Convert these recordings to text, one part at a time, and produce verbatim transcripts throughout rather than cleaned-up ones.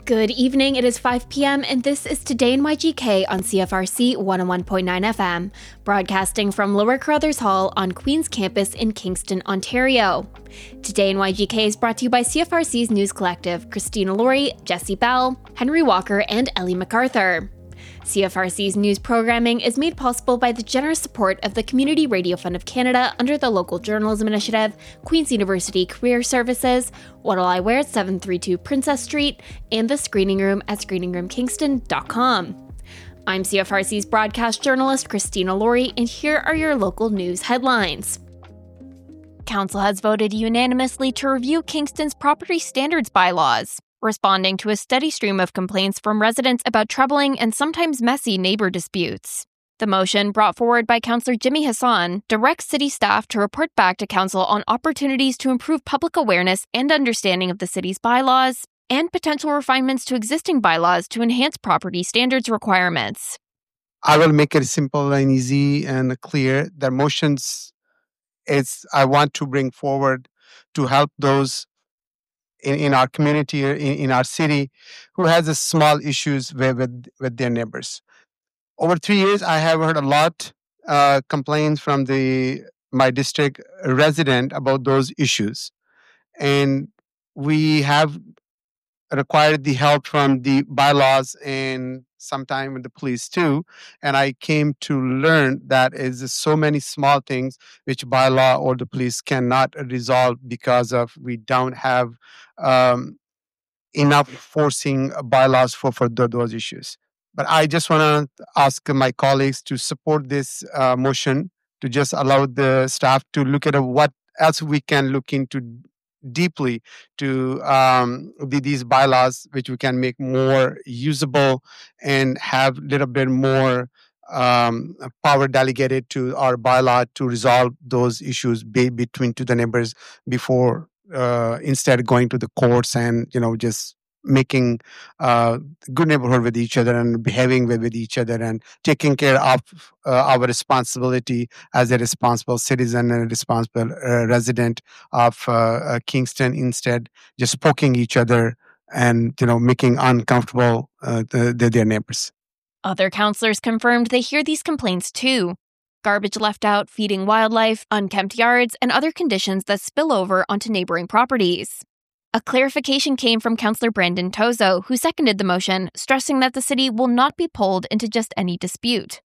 Good evening, it is five p.m. and this is Today in Y G K on C F R C one oh one point nine F M, broadcasting from Lower Carruthers Hall on Queen's Campus in Kingston, Ontario. Today in Y G K is brought to you by C F R C's News Collective, Christina Laurie, Jesse Bell, Henry Walker, and Ellie MacArthur. C F R C's news programming is made possible by the generous support of the Community Radio Fund of Canada under the Local Journalism Initiative, Queen's University Career Services, What'll I Wear at seven thirty-two Princess Street, and the Screening Room at screening room kingston dot com. I'm C F R C's broadcast journalist Christina Laurie, and here are your local news headlines. Council has voted unanimously to review Kingston's property standards bylaws, responding to a steady stream of complaints from residents about troubling and sometimes messy neighbor disputes. The motion, brought forward by Councillor Jimmy Hassan, directs city staff to report back to council on opportunities to improve public awareness and understanding of the city's bylaws, and potential refinements to existing bylaws to enhance property standards requirements. I will make it simple and easy and clear. The motions is I want to bring forward to help those In, in our community, in, in our city, who has a small issues with, with, with their neighbors. Over three years, I have heard a lot uh, complaints from the my district resident about those issues. And we have required the help from the bylaws and sometime with the police too. And I came to learn that is so many small things which bylaw or the police cannot resolve because of we don't have um, enough forcing bylaws for, for the, those issues. But I just want to ask my colleagues to support this uh, motion to just allow the staff to look at what else we can look into deeply to um, the, these bylaws, which we can make more usable and have a little bit more um, power delegated to our bylaw to resolve those issues be, between to the neighbors before uh, instead going to the courts and, you know, just making uh, good neighborhood with each other and behaving with, with each other and taking care of uh, our responsibility as a responsible citizen and a responsible uh, resident of uh, uh, Kingston, instead just poking each other and, you know, making uncomfortable uh, the, the, their neighbors. Other councillors confirmed they hear these complaints too. Garbage left out, feeding wildlife, unkempt yards, and other conditions that spill over onto neighbouring properties. A clarification came from Councillor Brandon Tozo, who seconded the motion, stressing that the city will not be pulled into just any dispute.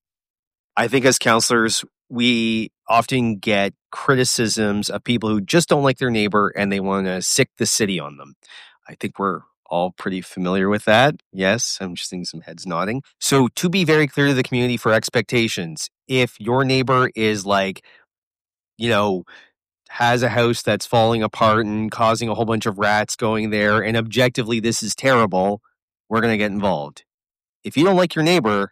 I think as councillors, we often get criticisms of people who just don't like their neighbor and they want to sick the city on them. I think we're all pretty familiar with that. Yes, I'm just seeing some heads nodding. So to be very clear to the community for expectations, if your neighbor is like, you know, has a house that's falling apart and causing a whole bunch of rats going there, and objectively this is terrible, we're going to get involved. If you don't like your neighbor,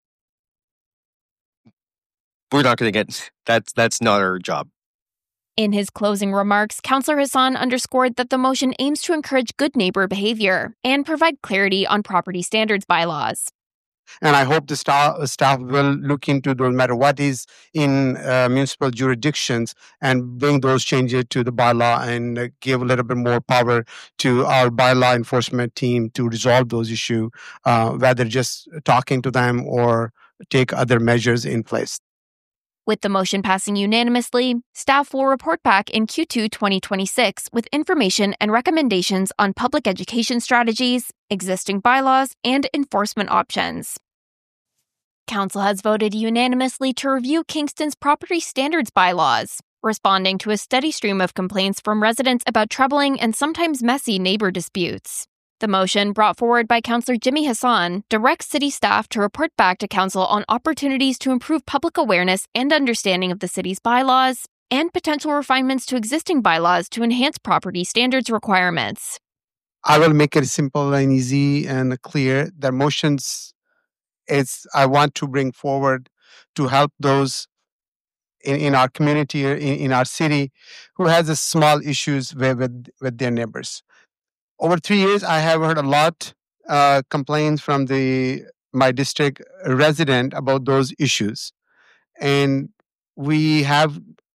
we're not going to get, that's, that's not our job. In his closing remarks, Councillor Hassan underscored that the motion aims to encourage good neighbour behaviour and provide clarity on property standards bylaws. And I hope the staff, staff will look into no matter what is in uh, municipal jurisdictions and bring those changes to the bylaw and uh, give a little bit more power to our bylaw enforcement team to resolve those issues, uh, whether just talking to them or take other measures in place. With the motion passing unanimously, staff will report back in Q two twenty twenty-six with information and recommendations on public education strategies, existing bylaws, and enforcement options. Council has voted unanimously to review Kingston's property standards bylaws, responding to a steady stream of complaints from residents about troubling and sometimes messy neighbor disputes. The motion, brought forward by Councillor Jimmy Hassan, directs city staff to report back to council on opportunities to improve public awareness and understanding of the city's bylaws, and potential refinements to existing bylaws to enhance property standards requirements. I will make it simple and easy and clear. The motions is I want to bring forward to help those in, in our community, in, in our city, who has a small issues with, with, with their neighbors. Over three years, I have heard a lot uh, complaints from the my district resident about those issues. And we have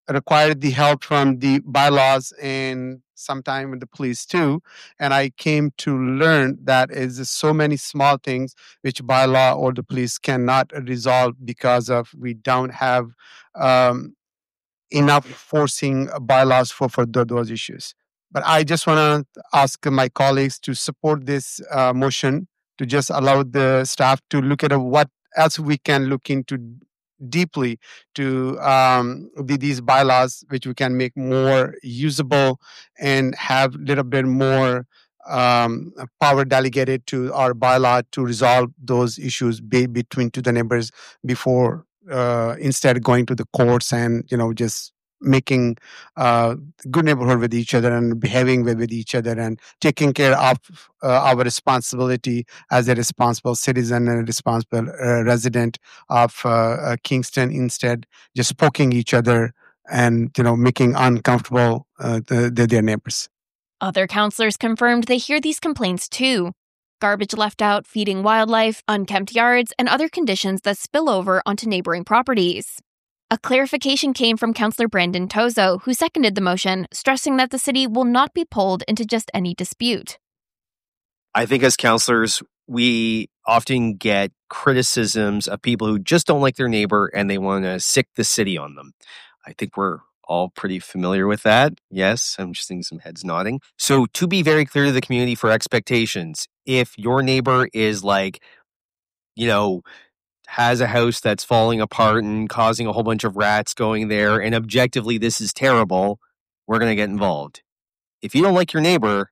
required the help from the bylaws and sometime with the police too. And I came to learn that is so many small things which bylaw or the police cannot resolve because of we don't have um, enough forcing bylaws for, for th- those issues. But I just want to ask my colleagues to support this uh, motion to just allow the staff to look at uh, what else we can look into deeply to um, the, these bylaws, which we can make more usable and have a little bit more um, power delegated to our bylaw to resolve those issues be, between to the neighbors before uh, instead going to the courts and you know just making uh, good neighborhood with each other and behaving with, with each other and taking care of uh, our responsibility as a responsible citizen and a responsible uh, resident of uh, uh, Kingston, instead just poking each other and you know making uncomfortable uh, the, the, their neighbors. Other councillors confirmed they hear these complaints too. Garbage left out, feeding wildlife, unkempt yards, and other conditions that spill over onto neighboring properties. A clarification came from Councillor Brandon Tozo, who seconded the motion, stressing that the city will not be pulled into just any dispute. I think as councillors, we often get criticisms of people who just don't like their neighbor and they want to sick the city on them. I think we're all pretty familiar with that. Yes, I'm just seeing some heads nodding. So to be very clear to the community for expectations, if your neighbor is like, you know, has a house that's falling apart and causing a whole bunch of rats going there, and objectively this is terrible, we're going to get involved. If you don't like your neighbor,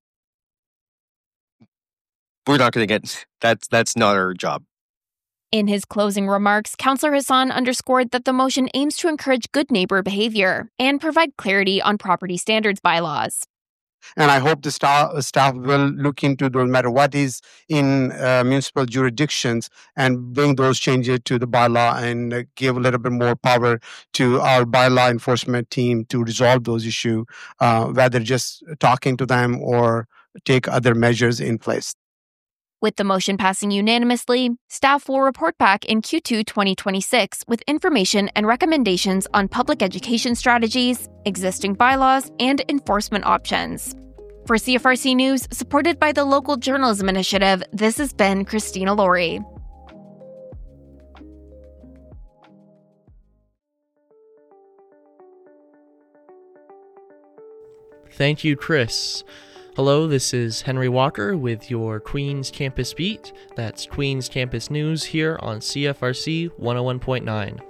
we're not going to get, that's, that's not our job. In his closing remarks, Councillor Hassan underscored that the motion aims to encourage good neighbor behavior and provide clarity on property standards bylaws. And I hope the staff, staff will look into no matter what is in uh, municipal jurisdictions and bring those changes to the bylaw and uh, give a little bit more power to our bylaw enforcement team to resolve those issues, uh, whether just talking to them or take other measures in place. With the motion passing unanimously, staff will report back in Q two twenty twenty-six with information and recommendations on public education strategies, existing bylaws, and enforcement options. For C F R C News, supported by the Local Journalism Initiative, this has been Christina Laurie. Thank you, Chris. Hello, this is Henry Walker with your Queens Campus Beat. That's Queens Campus News here on C F R C one oh one point nine.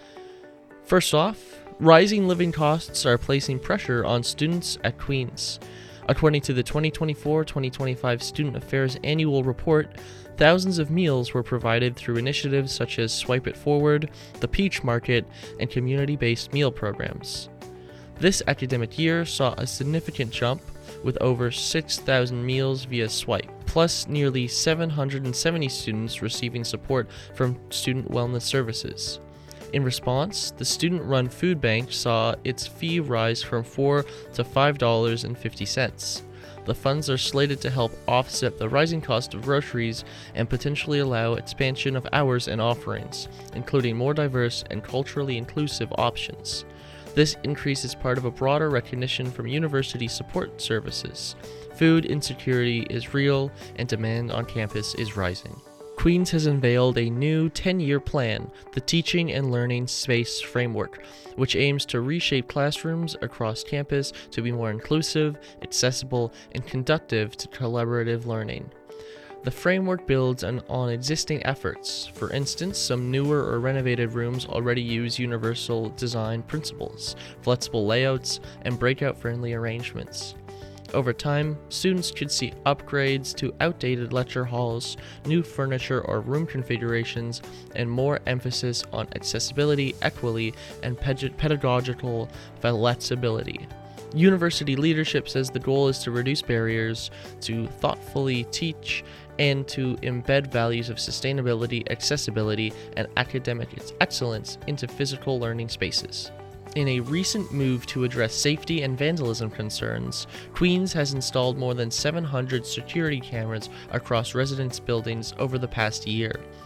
First off, rising living costs are placing pressure on students at Queens. According to the twenty twenty-four twenty twenty-five Student Affairs Annual Report, thousands of meals were provided through initiatives such as Swipe It Forward, the Peach Market, and community-based meal programs. This academic year saw a significant jump with over six thousand meals via Swipe, plus nearly seven hundred seventy students receiving support from Student Wellness Services. In response, the student-run food bank saw its fee rise from four dollars to five dollars and fifty cents. The funds are slated to help offset the rising cost of groceries and potentially allow expansion of hours and offerings, including more diverse and culturally inclusive options. This increase is part of a broader recognition from university support services. Food insecurity is real, and demand on campus is rising. Queens has unveiled a new ten-year plan, the Teaching and Learning Space Framework, which aims to reshape classrooms across campus to be more inclusive, accessible, and conducive to collaborative learning. The framework builds on, on existing efforts. For instance, some newer or renovated rooms already use universal design principles, flexible layouts, and breakout-friendly arrangements. Over time, students could see upgrades to outdated lecture halls, new furniture or room configurations, and more emphasis on accessibility, equity, and ped- pedagogical flexibility. University leadership says the goal is to reduce barriers, to thoughtfully teach, and to embed values of sustainability, accessibility, and academic excellence into physical learning spaces. In a recent move to address safety and vandalism concerns, Queens has installed more than seven hundred security cameras across residence buildings over the past year.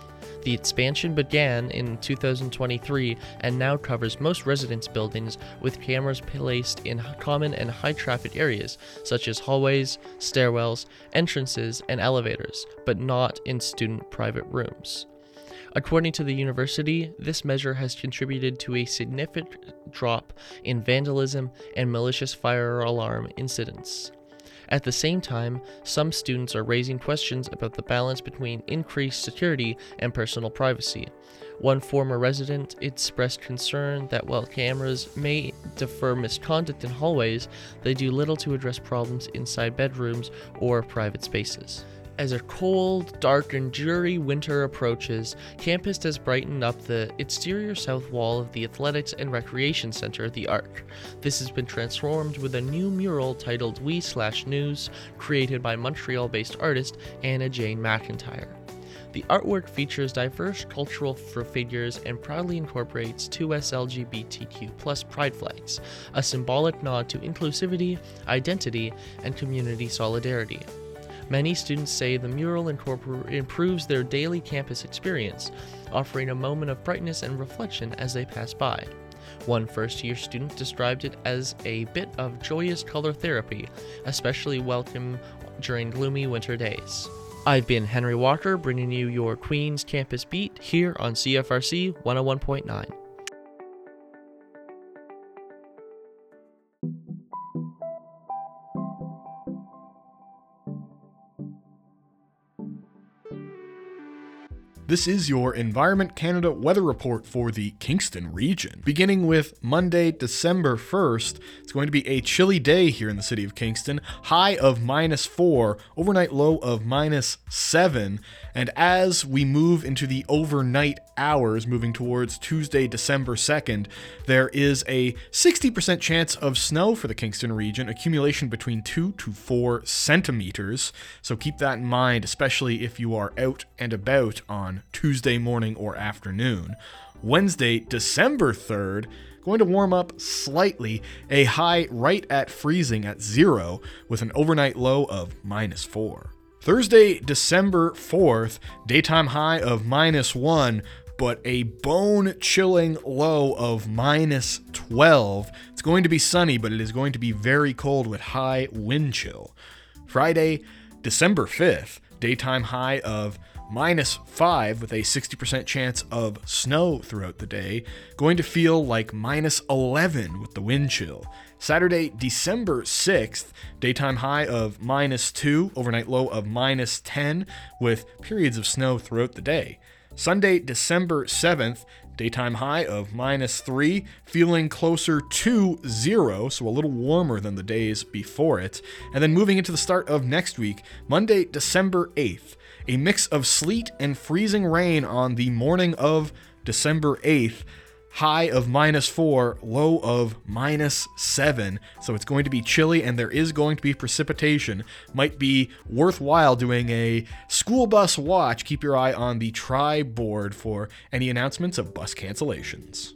The expansion began in two thousand twenty-three and now covers most residence buildings with cameras placed in common and high-traffic areas such as hallways, stairwells, entrances, and elevators, but not in student private rooms. According to the university, this measure has contributed to a significant drop in vandalism and malicious fire alarm incidents. At the same time, some students are raising questions about the balance between increased security and personal privacy. One former resident expressed concern that while cameras may defer misconduct in hallways, they do little to address problems inside bedrooms or private spaces. As a cold, dark, and dreary winter approaches, campus has brightened up the exterior south wall of the Athletics and Recreation Center, the Arc. This has been transformed with a new mural titled We Slash News, created by Montreal-based artist Anna Jane McIntyre. The artwork features diverse cultural figures and proudly incorporates two S L G B T Q plus pride flags, a symbolic nod to inclusivity, identity, and community solidarity. Many students say the mural incorpor- improves their daily campus experience, offering a moment of brightness and reflection as they pass by. One first-year student described it as a bit of joyous color therapy, especially welcome during gloomy winter days. I've been Henry Walker, bringing you your Queen's Campus Beat here on C F R C one oh one point nine. This is your Environment Canada weather report for the Kingston region. Beginning with Monday, December first, it's going to be a chilly day here in the city of Kingston. High of minus four, overnight low of minus seven. And as we move into the overnight hours, moving towards Tuesday, December second, there is a sixty percent chance of snow for the Kingston region, accumulation between two to four centimeters. So keep that in mind, especially if you are out and about on Tuesday morning or afternoon. Wednesday, December third, going to warm up slightly, a high right at freezing at zero with an overnight low of minus four. Thursday, December fourth, daytime high of minus one, but a bone-chilling low of minus twelve. It's going to be sunny, but it is going to be very cold with high wind chill. Friday, December fifth, daytime high of minus five with a sixty percent chance of snow throughout the day. Going to feel like minus eleven with the wind chill. Saturday, December sixth, daytime high of minus two, overnight low of minus ten with periods of snow throughout the day. Sunday, December seventh, daytime high of minus three, feeling closer to zero, so a little warmer than the days before it. And then moving into the start of next week, Monday, December eighth, a mix of sleet and freezing rain on the morning of December eighth. High of minus four, low of minus seven. So it's going to be chilly and there is going to be precipitation. Might be worthwhile doing a school bus watch. Keep your eye on the Tri board for any announcements of bus cancellations.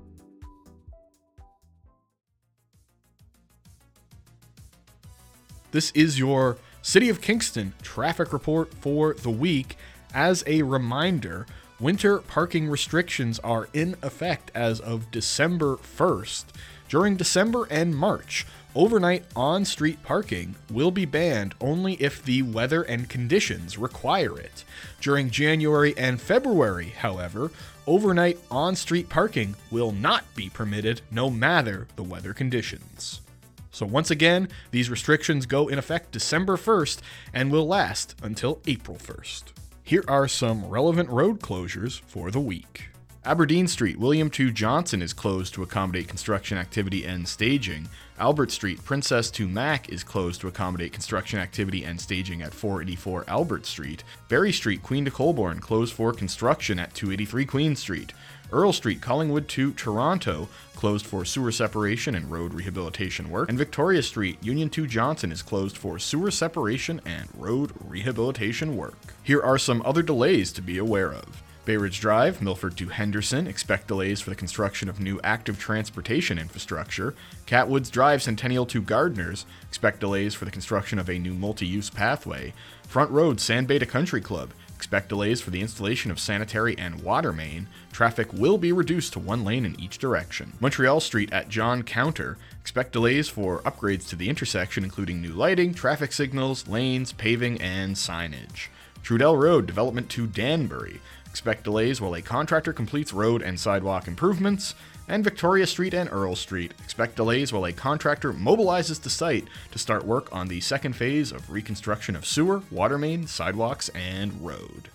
This is your City of Kingston traffic report for the week. As a reminder, winter parking restrictions are in effect as of December first. During December and March, overnight on-street parking will be banned only if the weather and conditions require it. During January and February, however, overnight on-street parking will not be permitted no matter the weather conditions. So once again, these restrictions go in effect December first and will last until April first. Here are some relevant road closures for the week. Aberdeen Street, William two Johnson is closed to accommodate construction activity and staging. Albert Street, Princess to Mac is closed to accommodate construction activity and staging at four eighty-four Albert Street. Berry Street, Queen to Colborne, closed for construction at two eighty-three Queen Street. Earl Street, Collingwood to Toronto, closed for sewer separation and road rehabilitation work. And Victoria Street, Union two Johnson is closed for sewer separation and road rehabilitation work. Here are some other delays to be aware of. Bayridge Drive, Milford to Henderson, expect delays for the construction of new active transportation infrastructure. Catwoods Drive, Centennial to Gardeners, expect delays for the construction of a new multi-use pathway. Front Road, Sandbay to Country Club, expect delays for the installation of sanitary and water main. Traffic will be reduced to one lane in each direction. Montreal Street at John Counter, expect delays for upgrades to the intersection, including new lighting, traffic signals, lanes, paving, and signage. Trudell Road, development to Danbury, expect delays while a contractor completes road and sidewalk improvements. And Victoria Street and Earl Street, expect delays while a contractor mobilizes the site to start work on the second phase of reconstruction of sewer, water main, sidewalks, and road.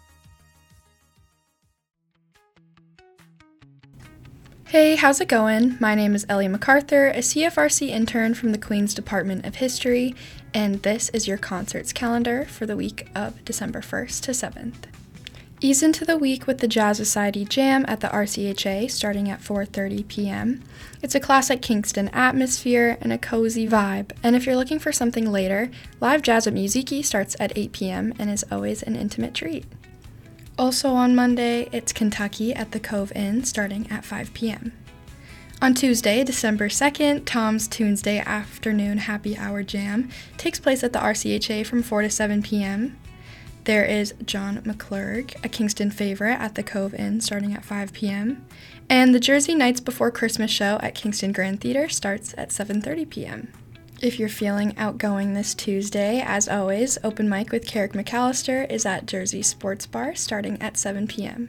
Hey, how's it going? My name is Ellie MacArthur, a C F R C intern from the Queen's Department of History, and this is your concerts calendar for the week of December first to seventh. Ease into the week with the Jazz Society Jam at the R C H A starting at four thirty p.m. It's a classic Kingston atmosphere and a cozy vibe, and if you're looking for something later, live jazz at Musiki starts at eight p.m. and is always an intimate treat. Also on Monday, it's Kentucky at the Cove Inn starting at five p.m. On Tuesday, December second, Tom's Tuesday Afternoon Happy Hour Jam takes place at the R C H A from four to seven p.m. There is John McClurg, a Kingston favorite, at the Cove Inn starting at five p.m. And the Jersey Nights Before Christmas show at Kingston Grand Theater starts at seven thirty p.m. If you're feeling outgoing this Tuesday, as always, open mic with Carrick McAllister is at Jersey Sports Bar starting at seven p.m.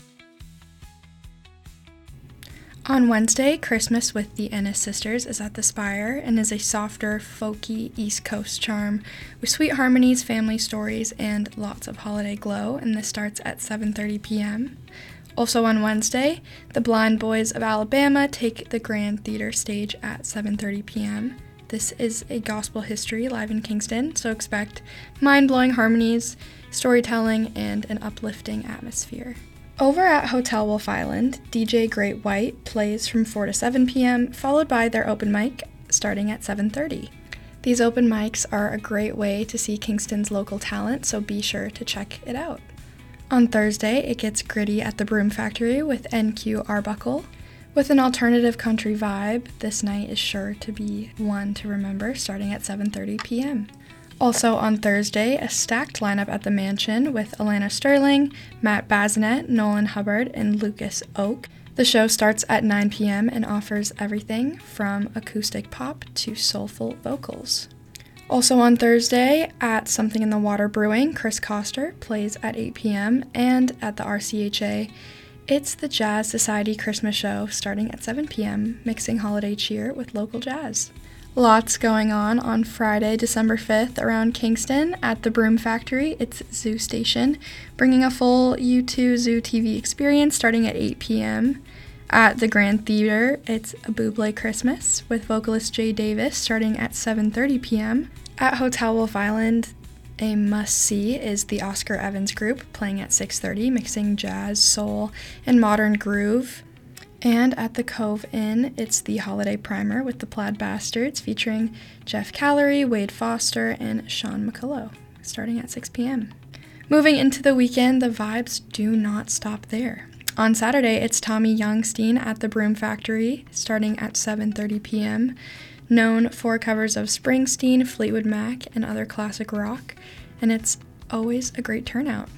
On Wednesday, Christmas with the Ennis Sisters is at the Spire and is a softer, folky East Coast charm with sweet harmonies, family stories, and lots of holiday glow, and this starts at seven thirty p.m. Also on Wednesday, the Blind Boys of Alabama take the Grand Theater stage at seven thirty p.m. This is a gospel history live in Kingston, so expect mind-blowing harmonies, storytelling, and an uplifting atmosphere. Over at Hotel Wolf Island, D J Great White plays from four to seven p.m., followed by their open mic starting at seven thirty. These open mics are a great way to see Kingston's local talent, so be sure to check it out. On Thursday, it gets gritty at the Broom Factory with N Q Arbuckle. With an alternative country vibe, this night is sure to be one to remember, starting at seven thirty p.m. Also on Thursday, a stacked lineup at the Mansion with Alana Sterling, Matt Bazinet, Nolan Hubbard, and Lucas Oak. The show starts at nine p.m. and offers everything from acoustic pop to soulful vocals. Also on Thursday, at Something in the Water Brewing, Chris Coster plays at eight p.m. and at the R C H A, it's the Jazz Society Christmas show starting at seven p.m., mixing holiday cheer with local jazz. Lots going on on Friday, December fifth around Kingston at the Broom Factory. It's Zoo Station, bringing a full U two Zoo T V experience starting at eight p.m. At the Grand Theater, it's a Buble Christmas with vocalist Jay Davis starting at seven thirty p.m. At Hotel Wolf Island, a must-see is the Oscar Evans Group playing at six thirty, mixing jazz, soul, and modern groove. And at the Cove Inn, it's the Holiday Primer with the Plaid Bastards featuring Jeff Callery, Wade Foster, and Sean McCullough, starting at six p.m. Moving into the weekend, the vibes do not stop there. On Saturday, it's Tommy Youngstein at the Broom Factory, starting at seven thirty p.m., known for covers of Springsteen, Fleetwood Mac, and other classic rock, and it's always a great turnout.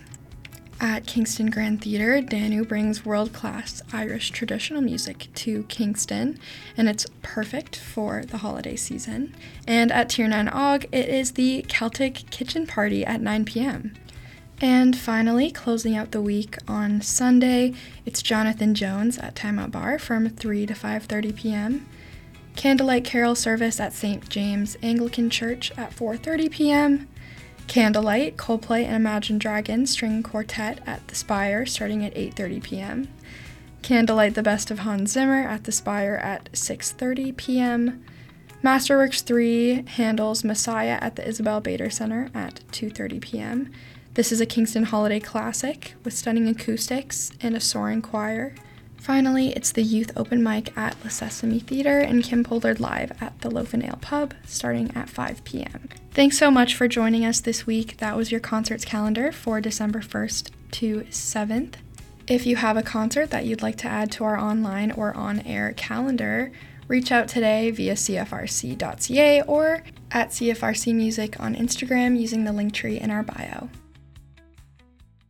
At Kingston Grand Theater, Danu brings world-class Irish traditional music to Kingston, and it's perfect for the holiday season. And at Tier nine Og, it is the Celtic Kitchen Party at nine p.m. And finally, closing out the week on Sunday, it's Jonathan Jones at Timeout Bar from three to five thirty p.m., Candlelight Carol service at Saint James Anglican Church at four thirty p.m., Candlelight, Coldplay and Imagine Dragons String Quartet at the Spire starting at eight thirty p.m., Candlelight The Best of Hans Zimmer at the Spire at six thirty p.m., Masterworks three Handel's Messiah at the Isabel Bader Center at two thirty p.m. This is a Kingston holiday classic with stunning acoustics and a soaring choir. Finally, it's the Youth Open Mic at La Sesame Theater and Kim Pollard Live at the Loaf and Ale Pub starting at five p.m. Thanks so much for joining us this week. That was your concerts calendar for December first to seventh. If you have a concert that you'd like to add to our online or on-air calendar, reach out today via c f r c dot c a or at C F R C Music on Instagram using the link tree in our bio.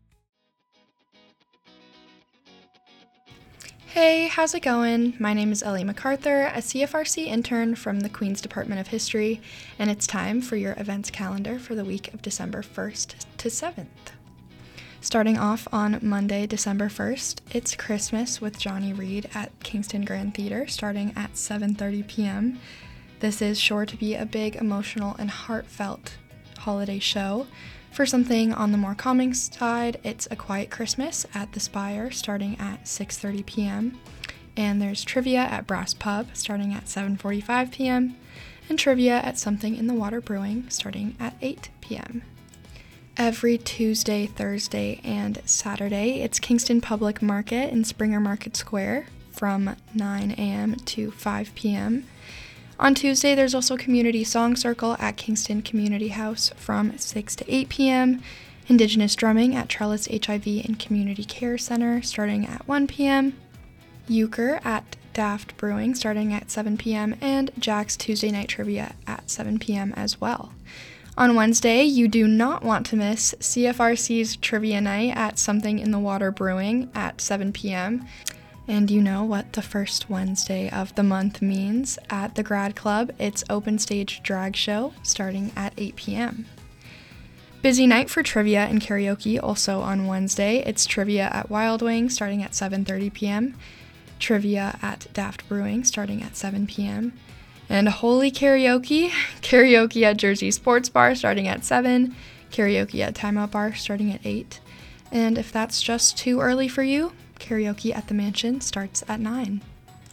Hey, how's it going? My name is Ellie MacArthur, a C F R C intern from the Queen's Department of History, and it's time for your events calendar for the week of December first to seventh. Starting off on Monday, December first, it's Christmas with Johnny Reed at Kingston Grand Theater starting at seven thirty p.m. This is sure to be a big, emotional, and heartfelt holiday show. For something on the more calming side, it's A Quiet Christmas at the Spire starting at six thirty p.m. And there's trivia at Brass Pub starting at seven forty-five p.m. and trivia at Something in the Water Brewing starting at eight p.m. Every Tuesday, Thursday, and Saturday, it's Kingston Public Market in Springer Market Square from nine a.m. to five p.m. On Tuesday, there's also Community Song Circle at Kingston Community House from six to eight p.m., Indigenous Drumming at Trellis H I V and Community Care Center starting at one p.m., Euchre at Daft Brewing starting at seven p.m., and Jack's Tuesday Night Trivia at seven p.m. as well. On Wednesday, you do not want to miss C F R C's Trivia Night at Something in the Water Brewing at seven p.m., and you know what the first Wednesday of the month means. At the Grad Club, it's Open Stage Drag Show starting at eight p.m. Busy night for trivia and karaoke also on Wednesday. It's trivia at Wild Wing starting at seven thirty p.m., trivia at Daft Brewing starting at seven p.m., and holy karaoke, karaoke at Jersey Sports Bar starting at seven, karaoke at Time Out Bar starting at eight, and if that's just too early for you, karaoke at the Mansion starts at nine.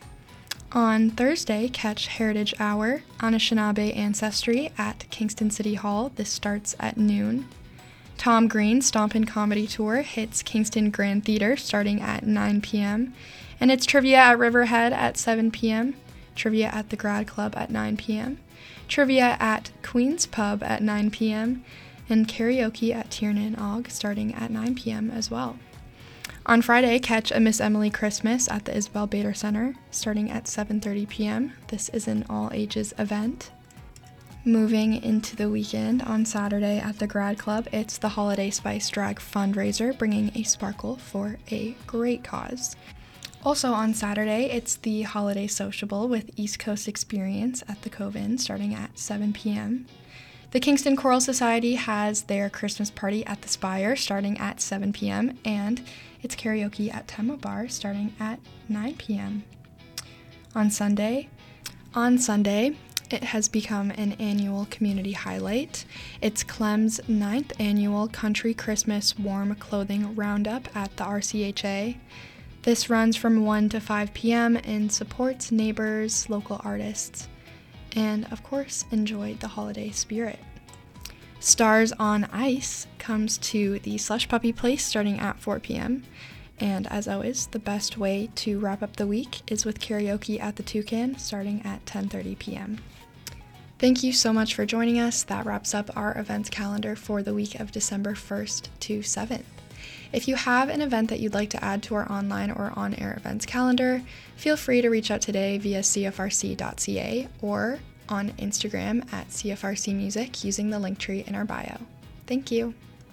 On Thursday, catch Heritage Hour, Anishinaabe Ancestry at Kingston City Hall. This starts at noon. Tom Green's Stompin' Comedy Tour hits Kingston Grand Theater starting at nine p.m. And it's trivia at Riverhead at seven p.m., trivia at the Grad Club at nine p.m., trivia at Queen's Pub at nine p.m., and karaoke at Tiernan Og starting at nine p.m. as well. On Friday, catch A Miss Emily Christmas at the Isabel Bader Center, starting at seven thirty p.m. This is an all-ages event. Moving into the weekend, on Saturday at the Grad Club, it's the Holiday Spice Drag fundraiser, bringing a sparkle for a great cause. Also on Saturday, it's the Holiday Sociable with East Coast Experience at the Cove-In, starting at seven p.m. The Kingston Choral Society has their Christmas party at the Spire starting at seven p.m. and it's karaoke at Tema Bar starting at nine p.m. On Sunday, on Sunday, it has become an annual community highlight. It's Clem's ninth annual Country Christmas Warm Clothing Roundup at the R C H A. This runs from one to five p.m. and supports neighbors, local artists, and of course, enjoyed the holiday spirit. Stars on Ice comes to the Slush Puppy Place starting at four p.m. And as always, the best way to wrap up the week is with karaoke at the Toucan starting at ten thirty p.m. Thank you so much for joining us. That wraps up our events calendar for the week of December first to seventh. If you have an event that you'd like to add to our online or on-air events calendar, feel free to reach out today via c f r c dot c a or on Instagram at C F R C Music using the link tree in our bio. Thank you.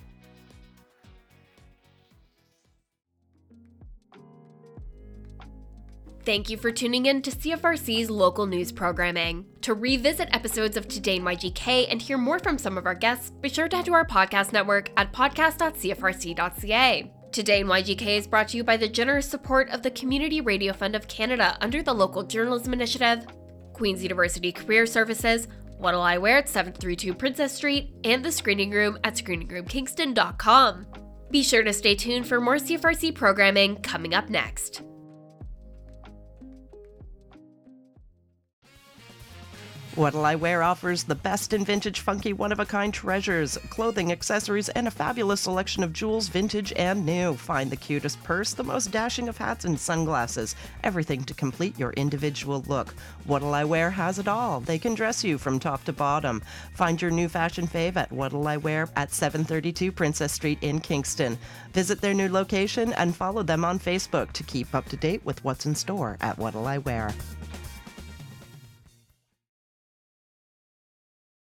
Thank you for tuning in to C F R C's local news programming. To revisit episodes of Today in Y G K and hear more from some of our guests, be sure to head to our podcast network at podcast dot c f r c dot c a. Today in Y G K is brought to you by the generous support of the Community Radio Fund of Canada under the Local Journalism Initiative, Queen's University Career Services, What'll I Wear at seven thirty-two Princess Street, and the Screening Room at screening room kingston dot com. Be sure to stay tuned for more C F R C programming coming up next. What'll I Wear offers the best in vintage, funky, one-of-a-kind treasures, clothing, accessories, and a fabulous selection of jewels, vintage and new. Find the cutest purse, the most dashing of hats and sunglasses, everything to complete your individual look. What'll I Wear has it all. They can dress you from top to bottom. Find your new fashion fave at What'll I Wear at seven thirty-two Princess Street in Kingston. Visit their new location and follow them on Facebook to keep up to date with what's in store at What'll I Wear.